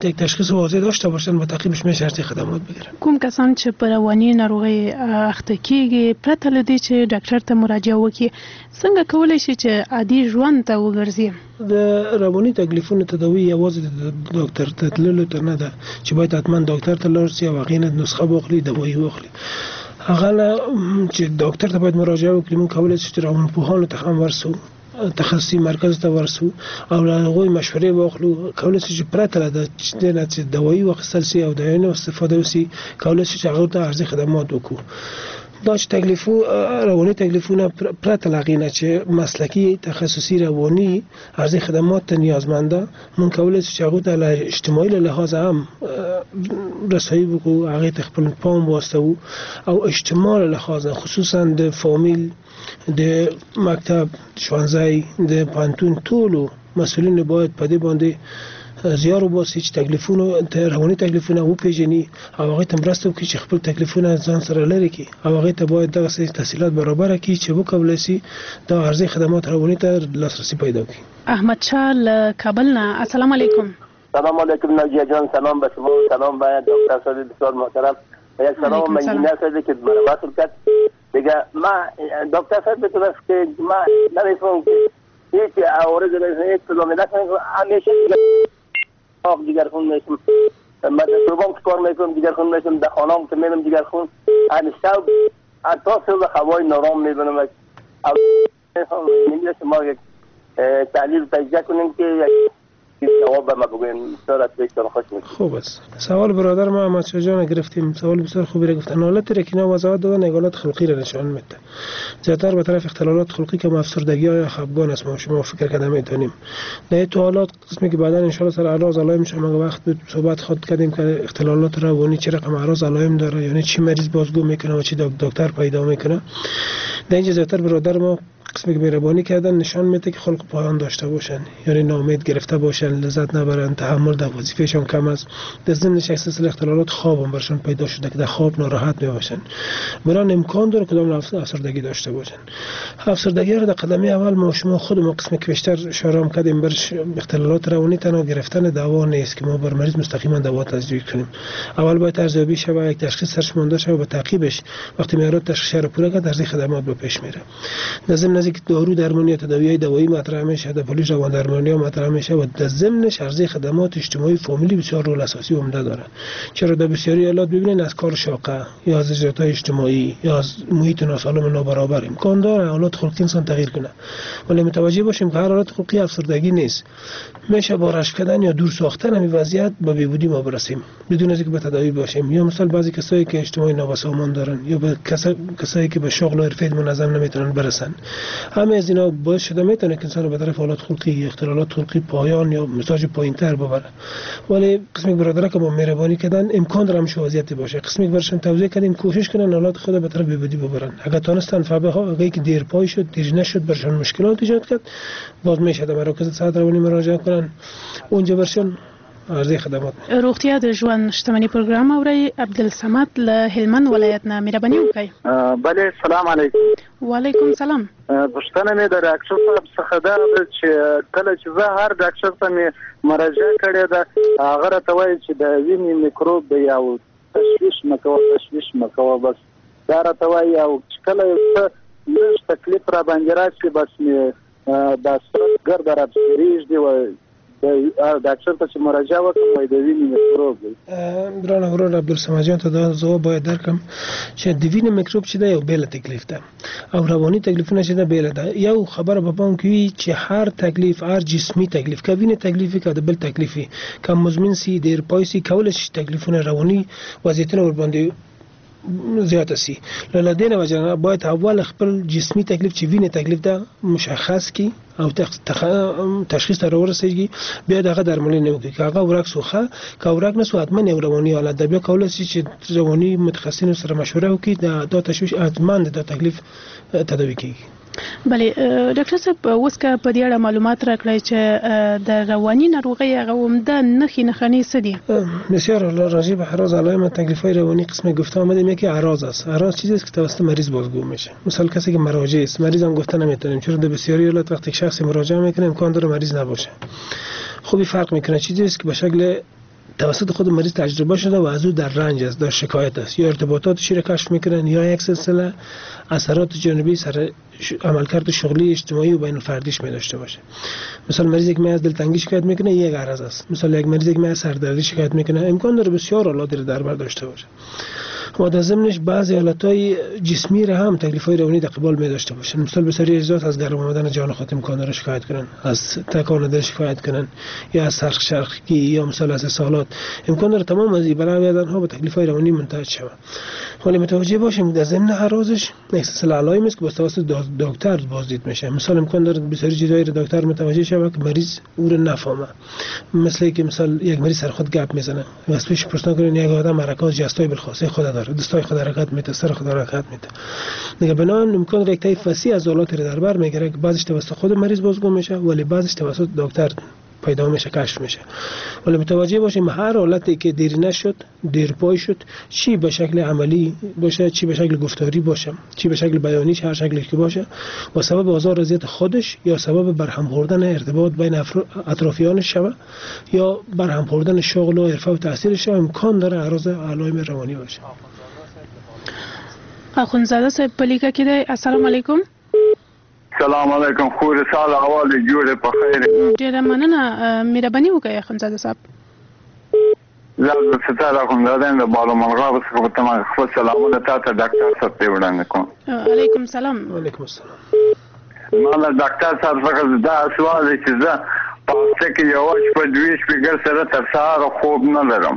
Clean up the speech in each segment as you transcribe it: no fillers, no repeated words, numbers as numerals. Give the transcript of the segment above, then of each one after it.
یک تشخیص واضح داشته باشن و تعقیبش میشه ارزی خدمات بگیرن. کوم کسان چې په رواني ناروغي اخته کیږي پرته له دې چې ډاکټر ته مراجعه وکړي څنګه کولی شي چې عادي ژوند ته وګرځي؟ د رواني تکلیفونو تداوی یوازې د ډاکټر ته تللو ته نه ده چې باید حتما ډاکټر ته لاړ شي او هغې نه نسخه واخلي دوايي واخلي. هغه چې ډاکټر ته باید مراجعه وکړي موږ کولی شو چې روانپوهانو ته هم ورسو تخصصي مرکز ته ورسو او له هغوی مشورې واخلو. کولی شو چې پرته له دې نه چې دوايي واخیستل شي او د عینو استفاده وشي کولی شو چې هغو ته عرضي خدمات وکړو. دا چې رواني تکلیفونه پرته له هغې نه چې مسلکي تخصصي رواني عرضي خدمات ته نیازمنده موږ کولی شو چې هغو ته له اجتماعي له لحاظه هم رسایي وکړو، هغې ته خپل پام واستوو او اجتماع له لحاظه خصوصا د فامیل، د مکتب، ښوونځی، د پوهنتون ټولو مسؤلینو باید په دې باندې زیار وباسي چې رواني تکلیفونه وپېژني او هغې ته مرسته وکړي چې خپل تکلیفونه ځان سره لرې کړي او هغې ته باید دغسې تحصیلات برابره کړي چې وکولی شي دا عرضي خدمات رواني ته لاسرسي پیدا کړي. احمد شاه له کابل نه. السلام علیکم. سلام علیکم ناجیه جان، سلام به شما، سلام به دکتر صاحب بسیار محترم و یک سلام به انجینیر صاحب که برابر کرد. دیگه ما دکتر صاحب بتونست که ما نمیفهم که هیچ عوارض هیچ کلومیتر همیشه دیگر خون میشم، من دوم کار میکنم دیگر خون میشم، در خانه‌ام که میرم دیگر خون همیشه تا صبح هوای نرم میبینم. او نمیشه شما یک تحلیل تجزیه کنیم که جواب به ما بگوین سرات بسیار خوش میشه. خوب است. سوال برادر ما احمد شاه جان گرفتیم، سوال بسیار خوبی را گفتن. حالت را که اینا وضاحت دادن حالات خلقی را نشان میده. زیاتر به طرف اختلالات خلقی که افسردگی یا خفگان است ما شما فکر کرده میتونیم. نه تو حالات قسمی که بعدا ان شاء الله سر اعراض علائم شما وقت صحبت خود کردیم که اختلالات روانی چه رقم اعراض علائم داره، یعنی چی مریض بازگو میکنه و چی دکتر پیدا میکنه. در اینجا زیاتر برادر ما قسمی که مهربانی کردن نشان میده که خلق پایان داشته باشن، یعنی ناامید گرفته باشن، لذت نبرن، تحمل در وظیفهشون کم است. در ضمن یک سلسله اختلالات خواب هم برشون پیدا شده که در خواب ناراحت میباشن. برای امکان داره کدام افسردگی داشته باشن. افسردگی را در قدمی اول ما شما خودمون قسمی که بیشتر اشاره کردیم برش اختلالات روانی تنها گرفتن دوا نیست که ما بر مریض مستقیما دوا تجویز کنیم. اول باید ارزیابی شه و یک تشخیص سرش مونده شه و به تعقیبش وقتی معیارات تشخیصی را پوره کرد ارزی خدمات به پیش میره. در ضمن از اینکه دارو درمانی تداوی دوایی مطرح میشه، در پلیس روان درمانی مطرح میشه و در ضمنش عرضه خدمات اجتماعی فامیلی بسیار رول اساسی و عمده داره. چرا در بسیاری حالات ببینید از کار شاقه یا از اجراءات اجتماعی یا از محیط ناسالم نابرابر امکان داره حالات خلقی انسان تغییر کنه. ولی متوجه باشیم که هر حالت خلقی افسردگی نیست. میشه با رشک کردن یا دور ساختن همین وضعیت به بیهودی ما برسیم بدون از اینکه به تداوی باشیم. یا مثلا بعضی کسایی که اجتماعی نابسامان دارن یا به کسایی که به شغل و حرفه منظم نمیتونن برسن، همه از اینا باعث شده میتونه که انسان به طرف حالات خلقی، اختلالات خلقی پایان یا مزاج پایینتر ببره. ولی قسمی برادرها که با مهربانی کردن امکان داره همش وضعیتی باشه. قسمی برشون توضیح کردیم کوشش کنن حالات خود به طرف بیهودی ببرن. اگه تونستن فبه ها اگه که دیر پای شد، دیر نشد، برشون مشکلات ایجاد کرد، باز میشه در مراکز صحت روانی مراجعه کنن. اونجا برشون عرضه خدمات. روغتیا د ژوند شتمنۍ پروګرام اوري. عبدالصمد له هلمند ولایت نه. مهرباني وکړئ. بله سلام علیکم. وعلیکم سلام. پوښتنه مې د ډاکټر صاحب څخه دا ده چې کله چې زه هر ډاکټر ته مې مراجعه کړې ده هغه راته وایي چې د وینې میکروب دی او تشویش مه کوه بس دا راته وایي او چې کله یو څه لږ تکلیف را باندې راشي بس مې دا صورت ګرده راپسېږدي و ډاکټر ته چې مراجعه وکړم وایي د وینې میکروب دی. بران ورور عبدالصمد جان ته دا ځواب باید درکړم چې د وینې میکروب چې ده یو بیله تکلیف ده او رواني تکلیفونه چې ده بیله ده. یو خبره په پام کې وي چې هر تکلیف، هر جسمي تکلیف که وینې تکلیفي که د بل تکلیفي که مزمن سي دیر پای سي کولی شي تکلیفونه رواني وضعیتونه ورباندې زیاته سي. له دې نه وجه باید اول خپل جسمي تکلیف چې وینې تکلیف ده مشخص کی او تشخیص ته ورسېږي، بیا دغه درملنه وکړي. که هغه ورک سوخه که ورک نه سو حتما یو رواني حالت ده. بیا کولی شي چې رواني متخصصینو سره مشوره وکړي دا تشویش حتما د تکلیف تداوي کیږي. بله ډاکټر صاحب اوس که په دې اړه معلومات راکړئ چې د رواني ناروغۍ هغه عمده نښې څه دي؟ بسیار راجع به اعراض علائم تکلیف‌های روانی قسم گفته آمدیم یکی اعراض است. اعراض چیزی است که توسط مریض بازگو میشه. مثلا کسی که مراجع است، مریض هم گفته نمیتونیم چون در بسیاری حالات وقتی شخصی مراجعه میکنه امکان داره مریض نباشه. خوبی فرق میکنه چیزی است که به شکل توسط خود مریض تجربه شده و از او در رنج است، در شکایت است، یا ارتباطاتش را کشف میکنن یا یک سلسله اثرات جانبی سر عملکرد شغلی اجتماعی و بین الفردیش می داشته باشه. مثلا مریض یک از دلتنگی شکایت میکنه یک عرض است. مثلا یک مریض از سردردی شکایت میکنه، امکان داره بسیار حالات را در بر داشته باشه. و در ضمنش بعضی حالتهای جسمی را هم تکلیف‌های روانی در قبال می داشته باشن. مثلا بسیاری اجزاء از گرم آمدن جان خود امکان داره شکایت کنن، از تکان دل شکایت کنن، یا از سرخی یا مثلا از اسهالات. امکان داره تمام از این بلاها به تکلیف‌های روانی منتهی شود. ولی متوجه باشیم در ضمن عرضش یک سلسله علائمی است که با توسط دکتر بازدید میشه. مثلا امکان داره بسیاری چیزایی رو دکتر متوجه شه که مریض او رو نفهمه. مثل اینکه مثلا یک مریض سر خود گپ میزنه، واسه پرسنا کنین یک آدم حرکات جستای بالخاصه خود داره، دستای خود حرکت میده، سر خود حرکت میده. دیگه بنابراین امکان داره یک طیف وسیع از حالات رو در بر میگیره که بعضیش توسط خود مریض بازگو میشه ولی بعضیش توسط دکتر پیدا میشه، کشف میشه. ولی متوجه باشیم هر حالتی که دیر نشد، دیر پای شد، چی به شکل عملی باشه، چی به شکل گفتاری باشه، چی به شکل بیانی، هر شکلی که باشه، با سبب آزار و اذیت خودش یا سبب برهم خوردن ارتباط بین اطرافیانش شود یا برهم خوردن شغل و حرفه و تحصیلش، امکان داره عرض علائم روانی باشه. اخوندزاده صاحب پلیکا کده. السلام علیکم. سلام علیکم. خور سال احوال جوړ په خیر. ډیره مننه، مهرباني وکړئ اخوندزاده صاحب. زه ستاره اخوندزاده د بالامرغاب څخه په تمام خپل سلامونه تاسو ډاکټر صاحب ته وړاندې کوم. علیکم السلام. وعلیکم السلام. ما د ډاکټر صاحب څخه دا سوال دی چې زه په څه کې یو شپه دوی شپږ سره تر سهار خوب نه لرم.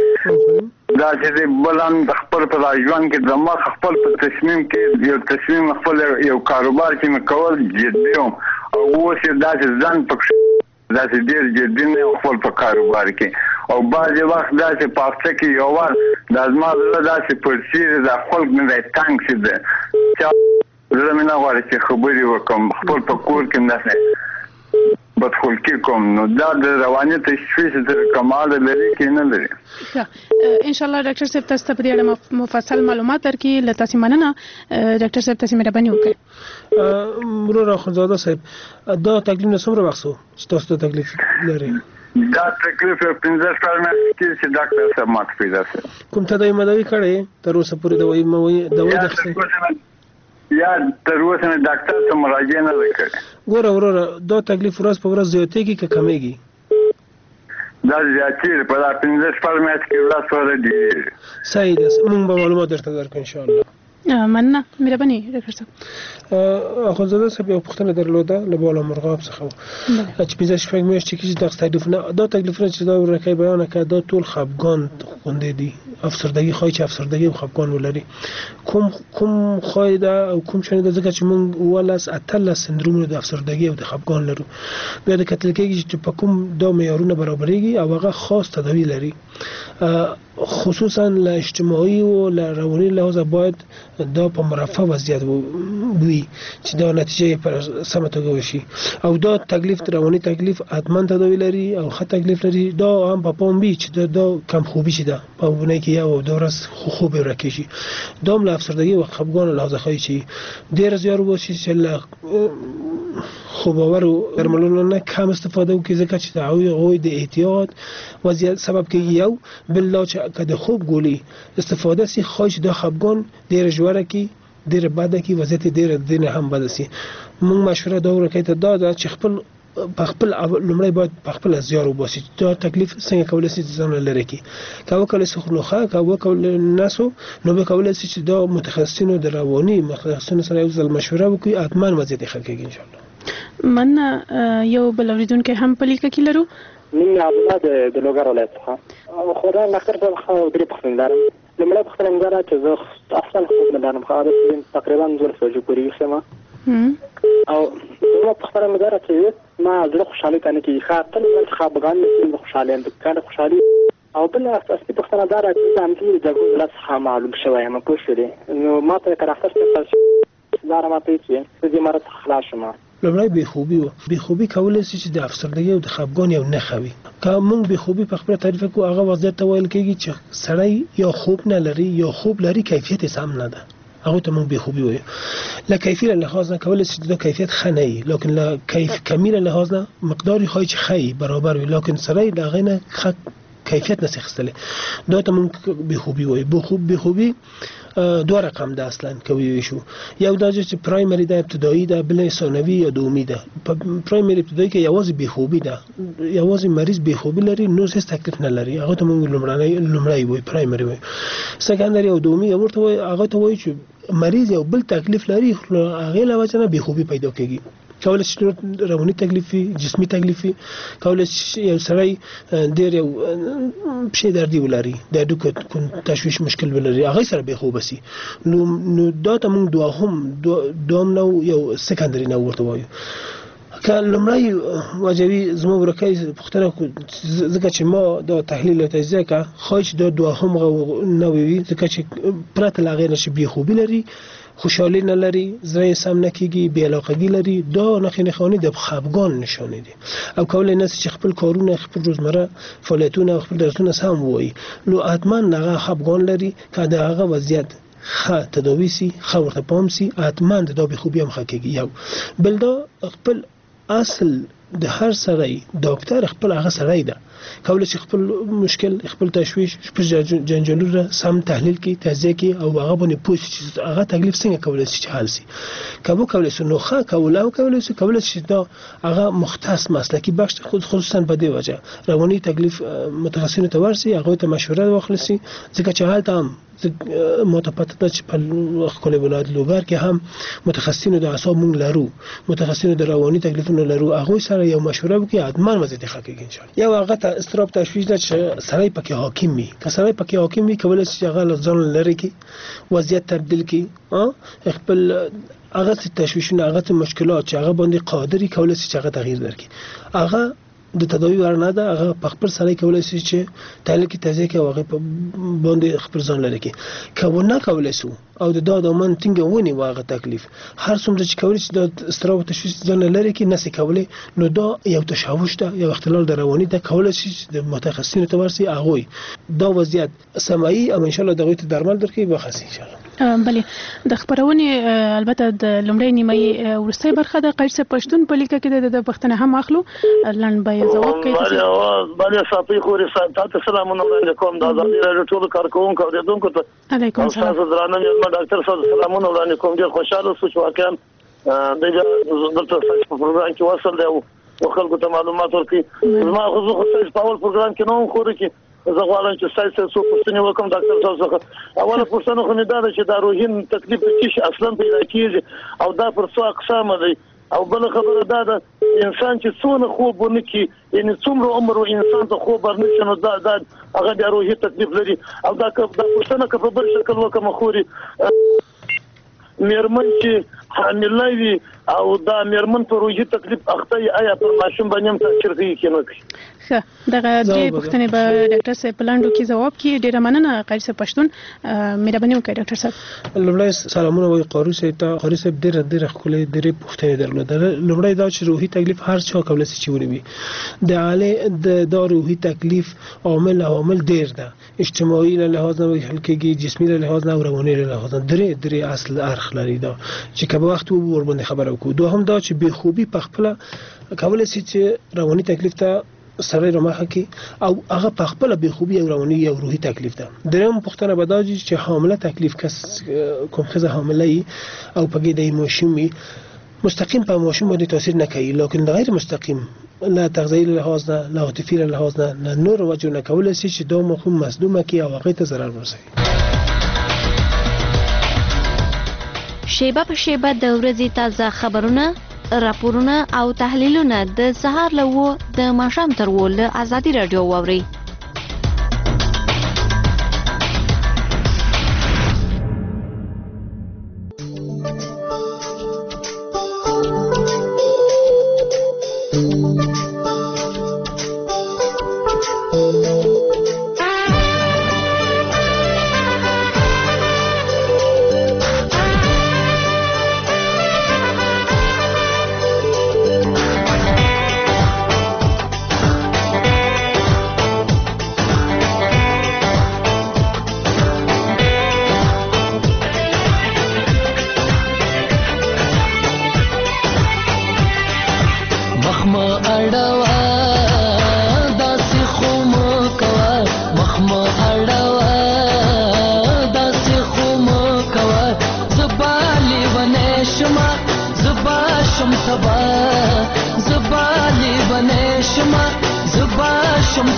دا چې بلند خپل په ژوند کې د ما خپل په تصمیم کې یو تصمیم خپل یو کاروبار چې مې کول جدي وم او اوس دا چې ځان پکې دا چې ډېر جدي نه خپل په کاروبار کې او بعضې وخت دا چې په هفته کې یو وار دا زما زړه داسې پړسېږي دا خلک مې دی تنګ شي دی زړه مې نه غواړي چې خبرې وکړم خپل په کور کې همداسې بدخلقي کوم. نو دا د رواني تشویش تر کمال لري کې نه لري. ان شاء الله ډاکټر صاحب تاسو ته په دې اړه مفصل معلومات درکړي. له تاسو مننه ډاکټر صاحب، تاسو مهرباني وکړئ. مرور اخوندزاده صاحب، دا تکلیف نه څومره وخت چې تاسو ته تکلیف لري؟ دا تکلیف 15 کال مخکې چې ډاکټر صاحب ماته پیدا شو. کوم تداوی مداوی کړی تر اوسه پورې دوايي درسته؟ یا تر اوسه مې ډاکټر ته مراجعه نه وکړه. ګوره وروره، دا تکلیف ورځ په ورځ زیاتېږي که کمیږي؟ دا زیاتېږي، په دا 15 کال مخکې کې ورځ په ورځ ډېرېږي. صحیح ده، موږ به معلومات درته درکړو انشاءالله. مننه، مهرباني ډاکټر صاحب. اخوندزاده صاحب یو پوښتنه درلوده له بالامرغاب څخه چې 15 شپږ میاشتې کې دغه تکلیفونه، دا تکلیفونه چې دا ورکه بیان کړه، دا ټول خفګان غوندې دي، افسردگی خواهی چې افسردگی او خفګان ولري. کوم خواهی ده او کوم شنه ده، ځکه چې موږ ولس اتل سندروم د افسردگی او د خفګان لرو. بیا د کتل کېږي چې په کوم دا معیارونه برابرېږي او هغه خاص تداوی لري، خصوصا له اجتماعي او له رواني لحاظ باید دا په مرفه وضعیت وي چې دا نتیجه پر سمه توګه وشي. او دا تکلیف رواني تکلیف حتما تداوی لري او ښه تکلیف لري. دا هم په پام وي چې دا کم خوبي شي، ده په ونه کې یو د ورځ خوب ورکه شي. دا هم له افسردگی او خفګان لحاظ خواهی چې ډېر زیار وشي چې له خوباور و درملونو نه کم استفاده وکړي، ځکه چې هغوی د احتیاط وضعیت سبب کېږي. یو بل چې که د خوب ګولۍ استفاده سي، خواهی چې دا خفګان ډېره ژوره کړي، ډېره بده کړي، وضعیت ډېره د نه هم بده سي. موږ مشوره دا ورکوي ته دا ده چې خپل لومړی باید په خپل زیار وباسي دا تکلیف څنګه کولی شي ځان لري کی. که وکولای شي خو ښه، که وکولای نسو نو به کولی شي چې دا متخصصینو د رواني متخصصینو سره یو ځل مشوره وکړي، حتما وضعیت ښه کېږي ان شاء الله. من یو بل اوریدونکي هم په لیکه کې لرو. من عبدالله د لوګر ولایت څخه. خو دا ډاکټر صاحب خو درې پوښتنې لرم. لومړی پوښتنه مې دا ده چې زه اصلا خوب نه لرم، خو تقریبا 12 بجې پورې ویښ یم او دویمه پوښتنه مې دا ده چې ما زړه خوشحالي ته نه کېږي، تل خفګان مې کېږي، خوشحالي یم کنه خوشحالي. او بل اصلي پوښتنه دا ده چې زه همدې د جګړو څخه معلوم شوی یم، پوه شولې. نو ما ته که ډاکټر صاحب دا راته وایي چې زه دې مرض څخه خلاص شم. لومړی بېخوبي و. بېخوبي کولی شي چې د افسردګۍ او د خفګان یو نښه وي. که موږ بېخوبي په خپله تعریف کړو، هغه وضعیت ته ویل کېږي چې سړی یا خوب نه لري یا خوب لري کیفیت یې سم نه ده، هغه ته موږ بېخوبي وایو. له کیفي له لحاظ نه کولی شي چې دا کیفیت ښه نه وي، لیکن له کمی له لحاظ نه مقدار یې ښایي چې ښه وي، برابر وي، لیکن سړی د هغې نه ښه کیفیت نسی خستله دا ته مونږ به خوبي وای به خوبي دوه رقم ده اصلا کوي شو یو دا چې پرایمری ده ابتدایي ده بل ثانوي یا دومي ده پرایمری ابتدایي کې یوازې به خوبي ده یوازې مریض به خوبي لري نو هیڅ تکلیف نه لري هغه ته مونږ لومړی وای پرایمری وای سکندري او دومي ورته وای هغه ته وای چې مریض یو بل تکلیف لري هغه له وجه نه به خوبي پیدا کیږي کولای شي رواني تکلیف وي جسمي تکلیف وي کولای شي یو سړی ډېر یو پښې دردي ولري د هډوکو تشویش مشکل ولري هغه سره به خوب شي نو دا ته موږ دوام نو یو سکندري نو ورته وایو کله لمړی واجبي زموږ ورکه پختنه ځکه چې ما دا تحلیل او تجزیه کا خاص د دوهم نو وي ځکه چې پرته لاغې نشي به خوبي لري خوشحالی نه لري زړه سم نه کیږي بې علاقګي لري دا نښې خاني د خفګان نشانه دي او کولای نه چې خپل کارونه خپل روزمره فعالیتونه خپل درسونه سم وایي نو حتما هغه خفګان لري که د هغه وضعیت ښه تداوی سي ښه ورته پام سي حتما دا به خوبي هم ښه کیږي یو بل دا خپل اصل د هر سړی ډاکټر خپل هغه سړی ده کولای شي خپل مشکل خپل تشویش خپل جنجالونه سم تحلیل کی تجزیه کی او هغه باندې پوښتنه چې هغه تکلیف څنګه کولای شي حل شي کبو کولای شي نو ښه کولای شي دا هغه مختص مسلکی بخش خصوصا په دی وجه رواني تکلیف متخصصینو ته ورسي هغه ته مشوره واخلسي ځکه چې حالت هم متپاتته چې په خپل ولایت لوګر کې هم متخصصینو د اعصاب مونږ لرو متخصصینو د رواني تکلیفونو لرو هغه سره یو مشوره وکړي حتما وضعیت ښه کیږي ان شاء الله یو هغه استراب تشویش ده چې سړی پکې حاکم وي که سړی پکې حاکم وي کولای شي هغه ځان لري کی وضعیت تبدیل کی خپل هغه تشویشونه هغه مشکلات چې هغه باندې قادری کولای شي هغه تغییر درکړي هغه د تداوی ورنه ده هغه په خپل سره کولای شي چې تحلیل کې تجزیه کې هغه باندې خپل ځان لري کې کونه کولای شو او د دادمن ټینګ ونی واغه تکلیف هر څومره چې کولای شي د استراب تشویش ځان لري کې نسی کولای نو دا یو تشوش ده یو اختلال د رواني ده کولای شي د متخصصینو ته ورسي هغه دا وضعیت سمعي او ان شاء الله دغه درمل درکې بخسي ان شاء الله بله د خبرونه البته د لومړی نیمه ورسته برخه د قیصه پښتون په لیکه کې د پښتنه هم اخلو لن به جواب کوي بله صافي خوري تاسو سلام علیکم دا د ټول کارکونکو او اوریدونکو ته علیکم السلام تاسو درانه ډاکټر صاحب سلام علیکم ډیر خوشاله شو چې واقعا دلته په پروګرام کې وصل دی او خلکو ته معلومات ورکړي ما خو په اول پروګرام کې نو خوري کې زه غواړم چې تاسو څو پوښتنې وکړم ډاکټر صاحب څخه اوله پوښتنه خو مې دا چې دا روحي تکلیف چې اصلا پیدا کیږي او دا پر څو اقسام دي او بل خبره ده انسان چې څونه خوب ونکي یعنی څومره عمر انسان ته خوب ورنشي نو دا هغه د روحي تکلیف لري او دا پوښتنه که په بل شکل وکم خوري میرمن چې حامله وي او دا میرمن په روحي تکلیف اخته آیا پر ماشوم باندې هم تاثیر کوي کې نه کوي ښه دغه دې پوښتنې به ډاکټر صاحب پلاندو کې جواب کړي ډیره مننه قیصه پښتون مهرباني وکړئ ډاکټر صاحب لومړی سلامونه وایي قاری صاحب ډېر خولي ډېر پوښتنې درلوده لومړی دا چې روحي تکلیف هر چا کولای شي چې ونی وي د روحي تکلیف عامل ډېر ده اجتماعي له لحاظ نه حل کېږي جسمي له لحاظ نه او رواني له لحاظ نه درې اصل ارخ لري دا چې کله وخت ور باندې خبره وکړو دوهم دا چې به خوبي په خپل کولای شي چې رواني تکلیف ته سره رمخه کی او هغه په خپل به خوبي او رواني او روحي تکلیف ده دریم پښتنه بداجي چې حامله تکلیف کس کوم خزه حامله او پګې د ماشومي مستقیم په ماشوم باندې تاثیر نه کوي لکه غیر مستقیم لا تغذیه له لحاظ نه لا عاطفي له لحاظ نه نور وجه نه کولای شي چې دا مخم مصدومه کی او هغه ته ضرر ورسوي شیبه په شیبه د ورځې تازه خبرونه راپورونه او تحلیلونه د سهار له د ماښام تر له ازادي رادیو واوري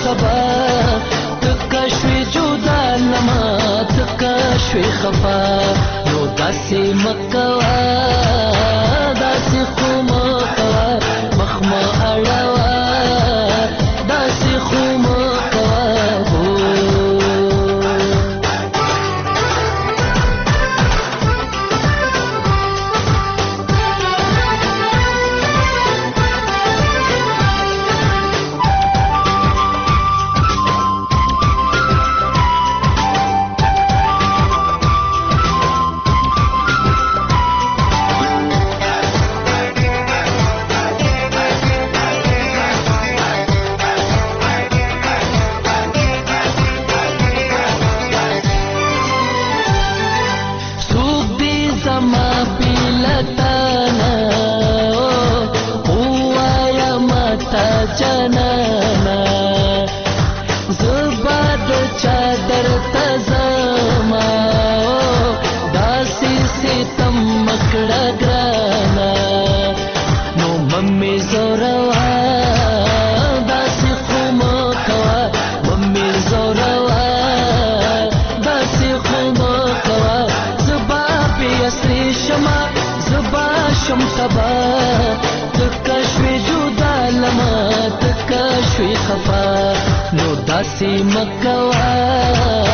سبا تکشوی جدا لما تکشوی خفا نو داسی مکوا داسی خو مکوا مخما اڑوا داسی خو مکوا جنانا زباد چادر تزما داسی ستم مکڑا گرانا نو ممی زوروا داسی خوم کوا ممی زوروا داسی خوم کوا زبا بیسری شما زبا شم سبا تکشوی جدا لما تکشوی خفا نو داسی مکوا